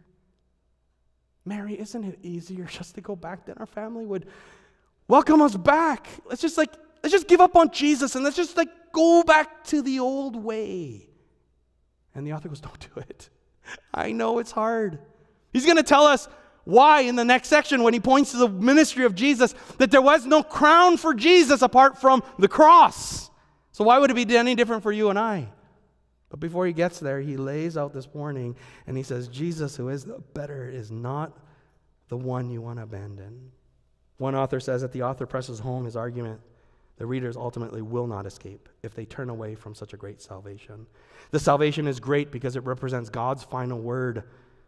Mary, isn't it easier just to go back? Then our family would welcome us back. Let's just like, let's just give up on Jesus and let's just like go back to the old way. And the author goes, don't do it. I know it's hard. He's going to tell us why in the next section when he points to the ministry of Jesus, that there was no crown for Jesus apart from the cross. So why would it be any different for you and I? But before he gets there, he lays out this warning and he says, Jesus, who is the better, is not the one you want to abandon. One author says that the author presses home his argument. The readers ultimately will not escape if they turn away from such a great salvation. The salvation is great because it represents God's final word.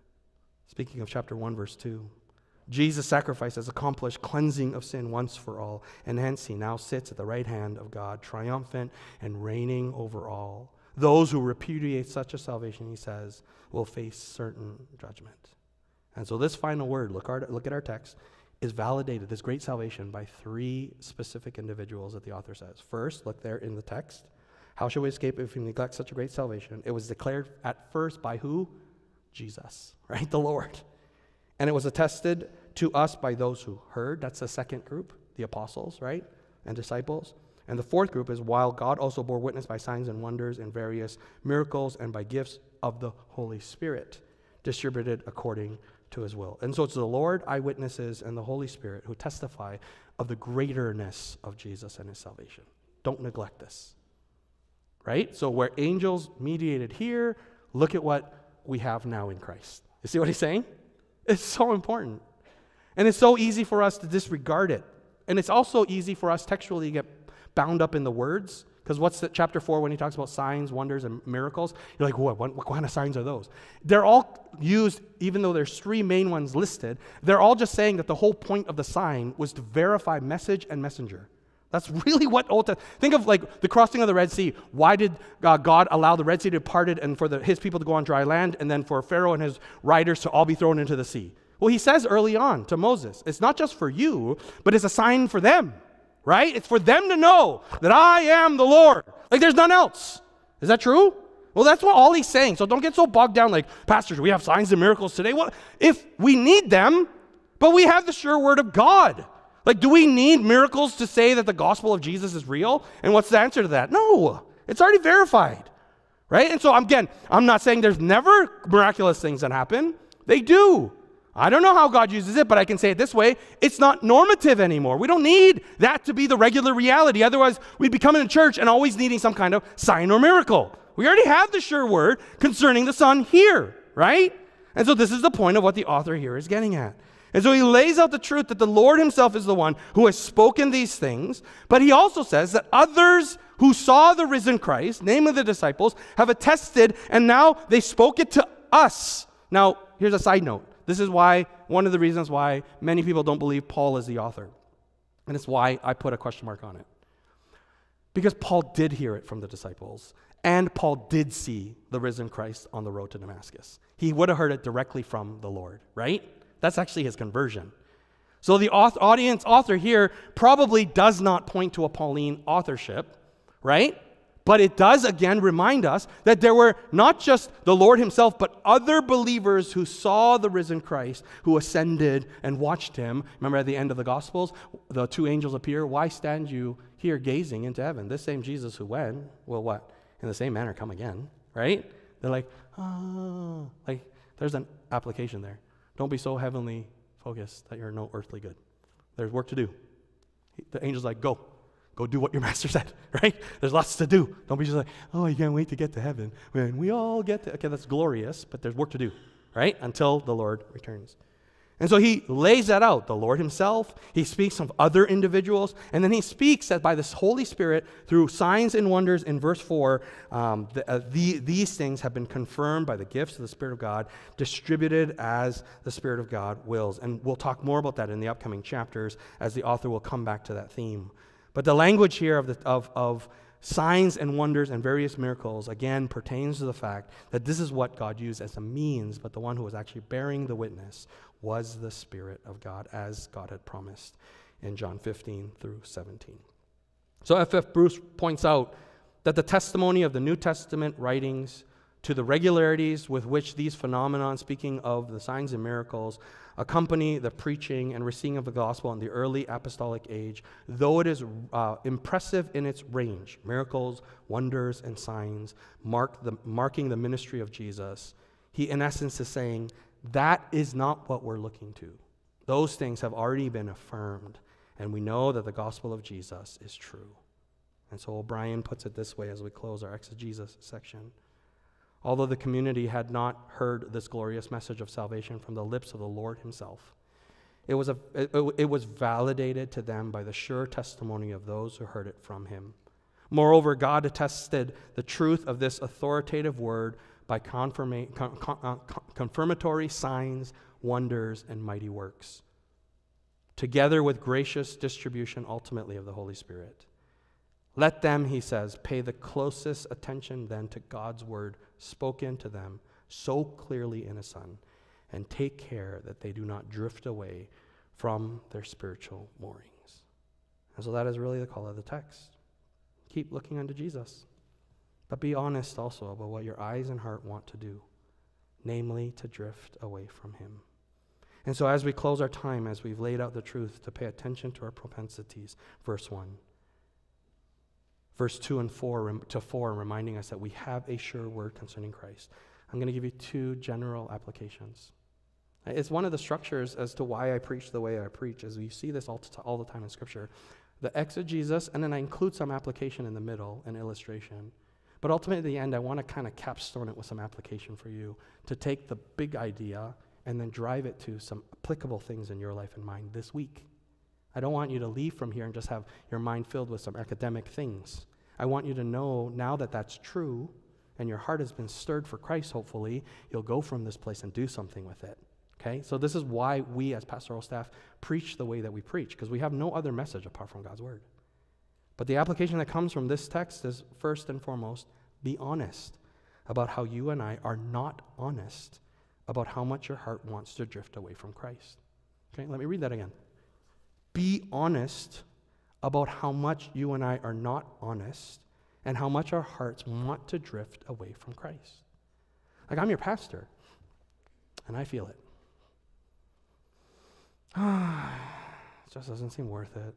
Speaking of chapter one, verse two, Jesus' sacrifice has accomplished cleansing of sin once for all, and hence he now sits at the right hand of God, triumphant and reigning over all. Those who repudiate such a salvation, he says, will face certain judgment. And so this final word, look, our, look at our text, is validated, this great salvation, by three specific individuals that the author says. First, look there in the text. How shall we escape if we neglect such a great salvation? It was declared at first by who? Jesus, right? The Lord. And it was attested to us by those who heard. That's the second group, the apostles, right? And disciples. And the fourth group is while God also bore witness by signs and wonders and various miracles and by gifts of the Holy Spirit distributed according to his will. And so it's the Lord, eyewitnesses, and the Holy Spirit who testify of the greaterness of Jesus and his salvation. Don't neglect this. Right? So where angels mediated here, look at what we have now in Christ. You see what he's saying? It's so important. And it's so easy for us to disregard it. And it's also easy for us textually to get bound up in the words. Because what's the, chapter four when he talks about signs, wonders, and miracles? You're like, what, what, what kind of signs are those? They're all used, even though there's three main ones listed, they're all just saying that the whole point of the sign was to verify message and messenger. That's really what Old Testament, think of like the crossing of the Red Sea. Why did uh, God allow the Red Sea to part it and for the, his people to go on dry land and then for Pharaoh and his riders to all be thrown into the sea? Well, he says early on to Moses, it's not just for you, but it's a sign for them, right? It's for them to know that I am the Lord. Like there's none else. Is that true? Well, that's what all he's saying. So don't get so bogged down like, pastors, we have signs and miracles today. Well, if we need them, but we have the sure word of God. Like, do we need miracles to say that the gospel of Jesus is real? And what's the answer to that? No, it's already verified, right? And so, again, I'm not saying there's never miraculous things that happen. They do. I don't know how God uses it, but I can say it this way. It's not normative anymore. We don't need that to be the regular reality. Otherwise, we'd be coming to church and always needing some kind of sign or miracle. We already have the sure word concerning the Son here, right? And so this is the point of what the author here is getting at. And so he lays out the truth that the Lord himself is the one who has spoken these things, but he also says that others who saw the risen Christ, namely the disciples, have attested, and now they spoke it to us. Now, here's a side note. This is why, one of the reasons why many people don't believe Paul is the author. And it's why I put a question mark on it. Because Paul did hear it from the disciples, and Paul did see the risen Christ on the road to Damascus. He would have heard it directly from the Lord, right? That's actually his conversion. So the audience author here probably does not point to a Pauline authorship, right? But it does again remind us that there were not just the Lord himself, but other believers who saw the risen Christ, who ascended and watched him. Remember at the end of the Gospels, the two angels appear. Why stand you here gazing into heaven? This same Jesus who went, will what? In the same manner come again, right? They're like, oh, like there's an application there. Don't be so heavenly focused that you're no earthly good. There's work to do. The angel's like, go. Go do what your master said, right? There's lots to do. Don't be just like, oh, you can't wait to get to heaven. When we all get to, okay, that's glorious, but there's work to do, right? Until the Lord returns. And so he lays that out. The Lord himself, he speaks of other individuals, and then he speaks that by the Holy Spirit, through signs and wonders in verse four, um, the, uh, the, these things have been confirmed by the gifts of the Spirit of God, distributed as the Spirit of God wills. And we'll talk more about that in the upcoming chapters as the author will come back to that theme. But the language here of, the, of, of signs and wonders and various miracles, again, pertains to the fact that this is what God used as a means, but the one who was actually bearing the witness was the Spirit of God, as God had promised in John fifteen through seventeen. So F F Bruce points out that the testimony of the New Testament writings to the regularities with which these phenomena, speaking of the signs and miracles, accompany the preaching and receiving of the gospel in the early apostolic age, though it is uh, impressive in its range, miracles, wonders, and signs, mark the, marking the ministry of Jesus, he in essence is saying, that is not what we're looking to. Those things have already been affirmed, and we know that the gospel of Jesus is true. And so O'Brien puts it this way as we close our exegesis section. Although the community had not heard this glorious message of salvation from the lips of the Lord himself, it was, a, it, it was validated to them by the sure testimony of those who heard it from him. Moreover, God attested the truth of this authoritative word by confirma- con- con- uh, confirmatory signs, wonders, and mighty works, together with gracious distribution ultimately of the Holy Spirit. Let them, he says, pay the closest attention then to God's word spoken to them so clearly in his Son, and take care that they do not drift away from their spiritual moorings. And so that is really the call of the text. Keep looking unto Jesus, but be honest also about what your eyes and heart want to do, namely to drift away from him. And so as we close our time, as we've laid out the truth, to pay attention to our propensities, verse one. Verse two and four to four, reminding us that we have a sure word concerning Christ. I'm going to give you two general applications. It's one of the structures as to why I preach the way I preach, as you see this all, t- all the time in Scripture. The exegesis, and then I include some application in the middle, an illustration. But ultimately, at the end, I want to kind of capstone it with some application for you to take the big idea and then drive it to some applicable things in your life and mine this week. I don't want you to leave from here and just have your mind filled with some academic things. I want you to know now that that's true and your heart has been stirred for Christ, hopefully, you'll go from this place and do something with it. Okay? So this is why we as pastoral staff preach the way that we preach, because we have no other message apart from God's word. But the application that comes from this text is, first and foremost, be honest about how you and I are not honest about how much your heart wants to drift away from Christ. Okay? Let me read that again. Be honest about how much you and I are not honest and how much our hearts want to drift away from Christ. Like, I'm your pastor, and I feel it. It just doesn't seem worth it.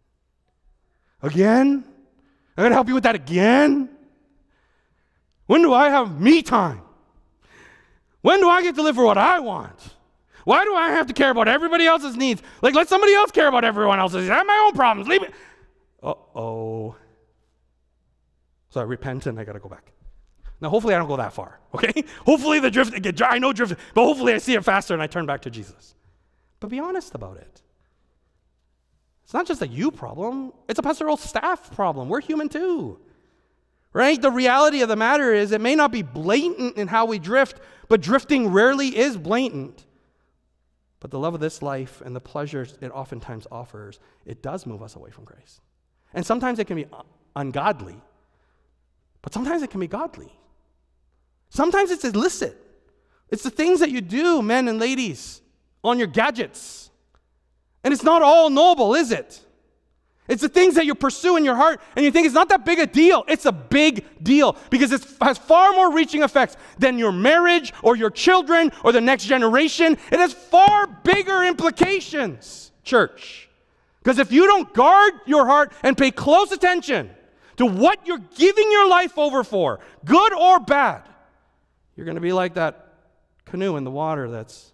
Again? I'm going to help you with that again? When do I have me time? When do I get to live for what I want? Why do I have to care about everybody else's needs? Like, let somebody else care about everyone else's needs. I have my own problems. Leave it. Uh-oh. So I repent and I got to go back. Now, hopefully I don't go that far, okay? Hopefully the drift, I know drift, but hopefully I see it faster and I turn back to Jesus. But be honest about it. It's not just a you problem. It's a pastoral staff problem. We're human too, right? The reality of the matter is it may not be blatant in how we drift, but drifting rarely is blatant. But the love of this life and the pleasures it oftentimes offers, it does move us away from grace. And sometimes it can be ungodly, but sometimes it can be godly. Sometimes it's illicit. It's the things that you do, men and ladies, on your gadgets. And it's not all noble, is it? It's the things that you pursue in your heart, and you think it's not that big a deal. It's a big deal because it has far more reaching effects than your marriage or your children or the next generation. It has far bigger implications, church. Because if you don't guard your heart and pay close attention to what you're giving your life over for, good or bad, you're going to be like that canoe in the water that's...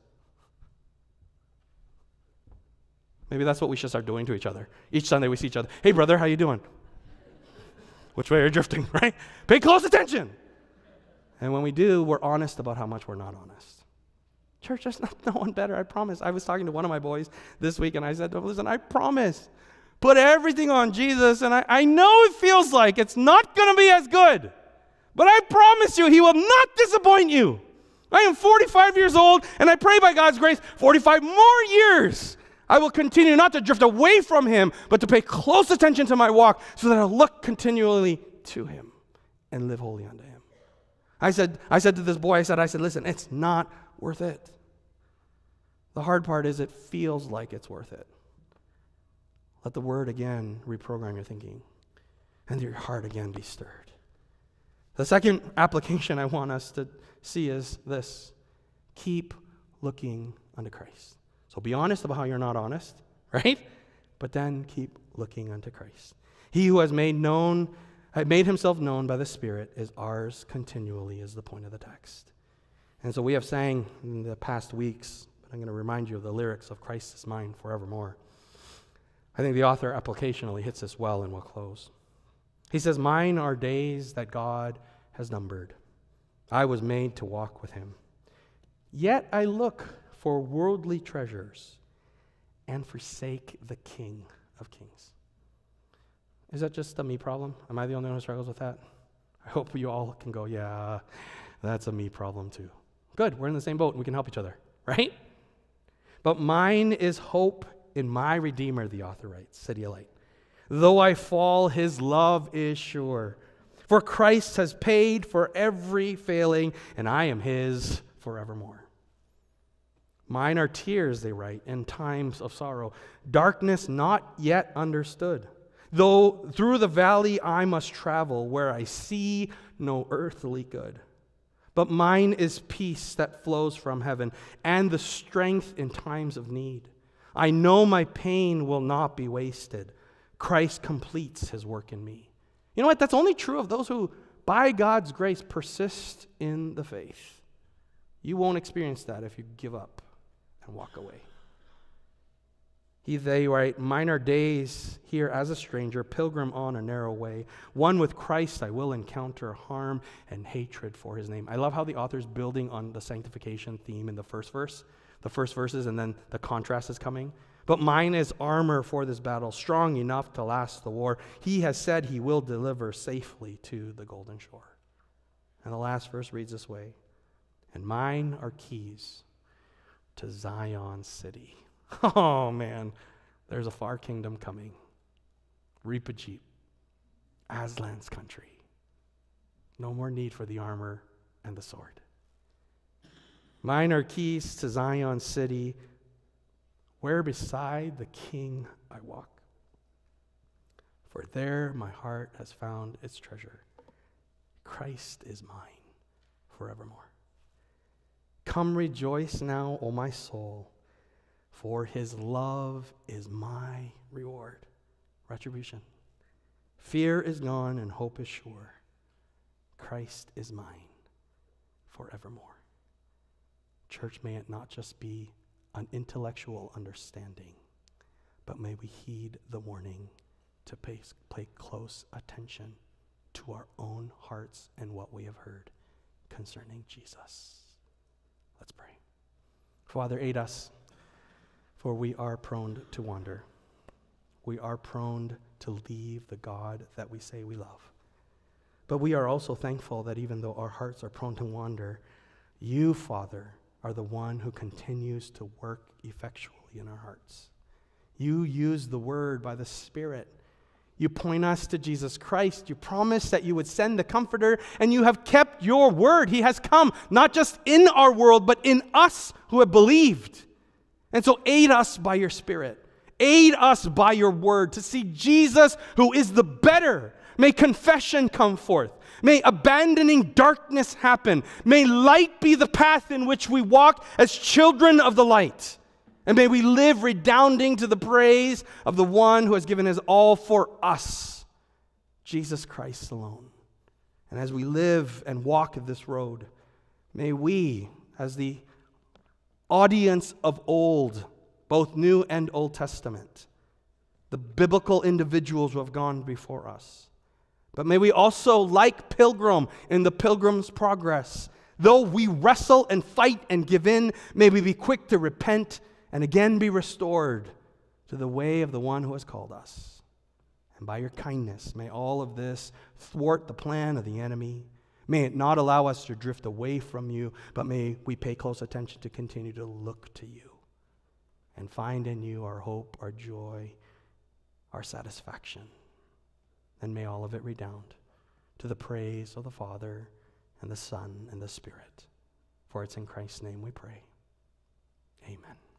Maybe that's what we should start doing to each other. Each Sunday we see each other. Hey, brother, how you doing? Which way are you drifting, right? Pay close attention. And when we do, we're honest about how much we're not honest. Church, there's not, no one better, I promise. I was talking to one of my boys this week, and I said to him, listen, I promise. Put everything on Jesus, and I, I know it feels like it's not going to be as good. But I promise you, he will not disappoint you. I am forty-five years old, and I pray by God's grace, forty-five more years, I will continue not to drift away from him, but to pay close attention to my walk so that I look continually to him and live wholly unto him. I said, I said to this boy, I said, I said, listen, it's not worth it. The hard part is it feels like it's worth it. Let the word again reprogram your thinking and your heart again be stirred. The second application I want us to see is this: keep looking unto Christ. So be honest about how you're not honest, right? But then keep looking unto Christ. He who has made known, made himself known by the Spirit is ours continually, is the point of the text. And so we have sang in the past weeks, but I'm going to remind you of the lyrics of Christ is mine forevermore. I think the author applicationally hits this well, and we'll close. He says, mine are days that God has numbered. I was made to walk with him. Yet I look for worldly treasures and forsake the King of Kings. Is that just a me problem? Am I the only one who struggles with that? I hope you all can go, yeah, that's a me problem too. Good, we're in the same boat and we can help each other, right? But mine is hope in my Redeemer, the author writes, Cityalite. Though I fall, his love is sure. For Christ has paid for every failing, and I am his forevermore. Mine are tears, they write, in times of sorrow, darkness not yet understood. Though through the valley I must travel, where I see no earthly good. But mine is peace that flows from heaven, and the strength in times of need. I know my pain will not be wasted. Christ completes his work in me. You know what? That's only true of those who, by God's grace, persist in the faith. You won't experience that if you give up and walk away. He, they write, mine are days here as a stranger, pilgrim on a narrow way. One with Christ I will encounter harm and hatred for his name. I love how the author's building on the sanctification theme in the first verse. The first verses, and then the contrast is coming. But mine is armor for this battle, strong enough to last the war. He has said he will deliver safely to the golden shore. And the last verse reads this way: and mine are keys to Zion's city. Oh man, there's a far kingdom coming. Reap-a-jeep, Aslan's country. No more need for the armor and the sword. Mine are keys to Zion's city, where beside the King I walk. For there my heart has found its treasure. Christ is mine forevermore. Come rejoice now, O my soul, for his love is my reward. Retribution. Fear is gone and hope is sure. Christ is mine forevermore. Church, may it not just be an intellectual understanding, but may we heed the warning to pay, pay close attention to our own hearts and what we have heard concerning Jesus. Let's pray. Father, aid us, for we are prone to wander. We are prone to leave the God that we say we love. But we are also thankful that even though our hearts are prone to wander, you, Father, are the one who continues to work effectually in our hearts. You use the word by the Spirit. You point us to Jesus Christ. You promised that you would send the Comforter, and you have kept your word. He has come, not just in our world, but in us who have believed. And so aid us by your Spirit. Aid us by your word to see Jesus, who is the better. May confession come forth. May abandoning darkness happen. May light be the path in which we walk as children of the light. And may we live redounding to the praise of the one who has given his all for us, Jesus Christ alone. And as we live and walk this road, may we, as the audience of old, both New and Old Testament, the biblical individuals who have gone before us, but may we also, like Pilgrim in the Pilgrim's Progress, though we wrestle and fight and give in, may we be quick to repent and again be restored to the way of the one who has called us. And by your kindness, may all of this thwart the plan of the enemy. May it not allow us to drift away from you, but may we pay close attention to continue to look to you and find in you our hope, our joy, our satisfaction. And may all of it redound to the praise of the Father and the Son and the Spirit. For it's in Christ's name we pray. Amen.